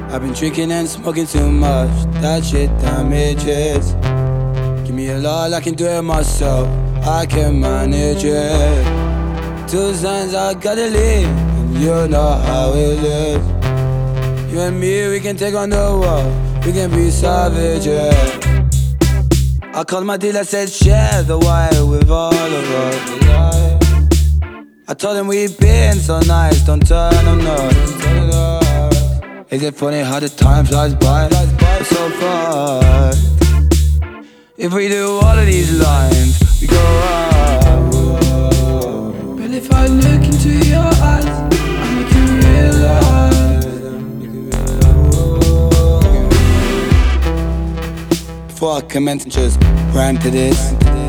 I've been drinking and smoking too much. That shit damages. Give me a lot, I can do it myself. I can manage it. 2 signs I gotta leave, and you know how it is. You and me, we can take on the world. We can be savages. I called my dealer, said share the wire with all of us. I told him we've been so nice, don't turn on us. Is it funny how the time flies by? It's so fast. If we do all of these lines, we go up. But if I look into your eyes, I make you realize. Before I commence, just rhyme to this.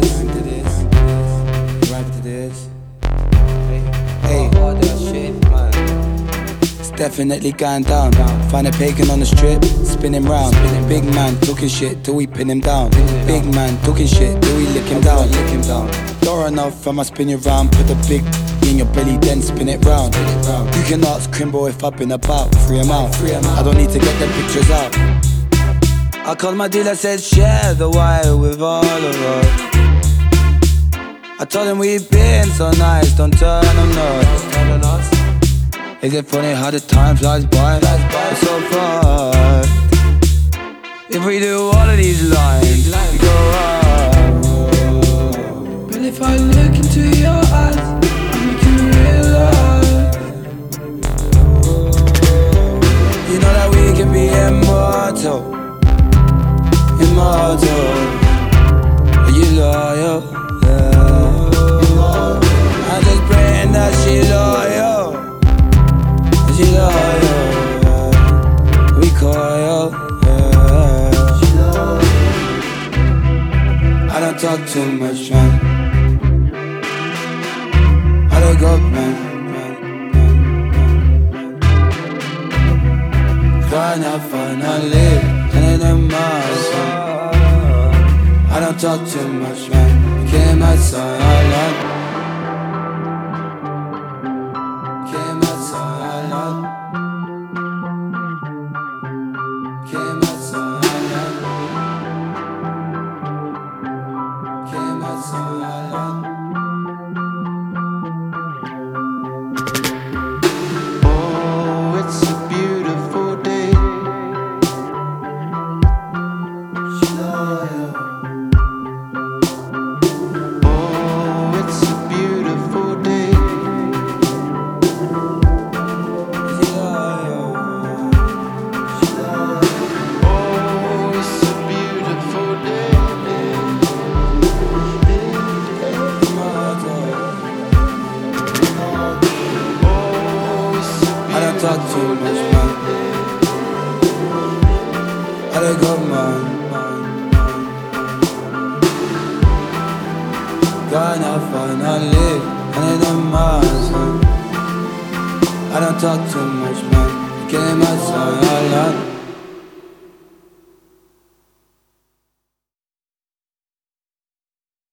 Rhyme to this. Hey, it's definitely going down. Find a pagan on the strip, spinning round. Big man talking shit till we pin him down. Big man talking shit till we lick him down. Don't run off, I'ma spin you round. Put the big in your belly, then spin it round. You can ask Crimbo if I've been about. Free him out. I don't need to get them pictures out. I called my dealer, said share the wire with all of us. I told him we've been so nice, don't turn on us. Is it funny how the time flies by? It's so fast. If we do all of these lines, we go up. But if I look into your eyes, I make you realize. You know that we can be immortal. Immortal. Are you loyal? Yeah. I'm just praying that she loyal. She loyal. We coil. Yeah. I don't talk too much, man. I don't go, man. Fun, have fun, I live. And in my I don't talk too much, man. Came outside, I love. Came outside, I love. Came outside, I love. Came outside, I love. Oh, it's a beautiful day. Talk too much, man. I don't go, man. Gonna have fun, I live, and it don't matter. I don't talk too much, man. Came outside, I love.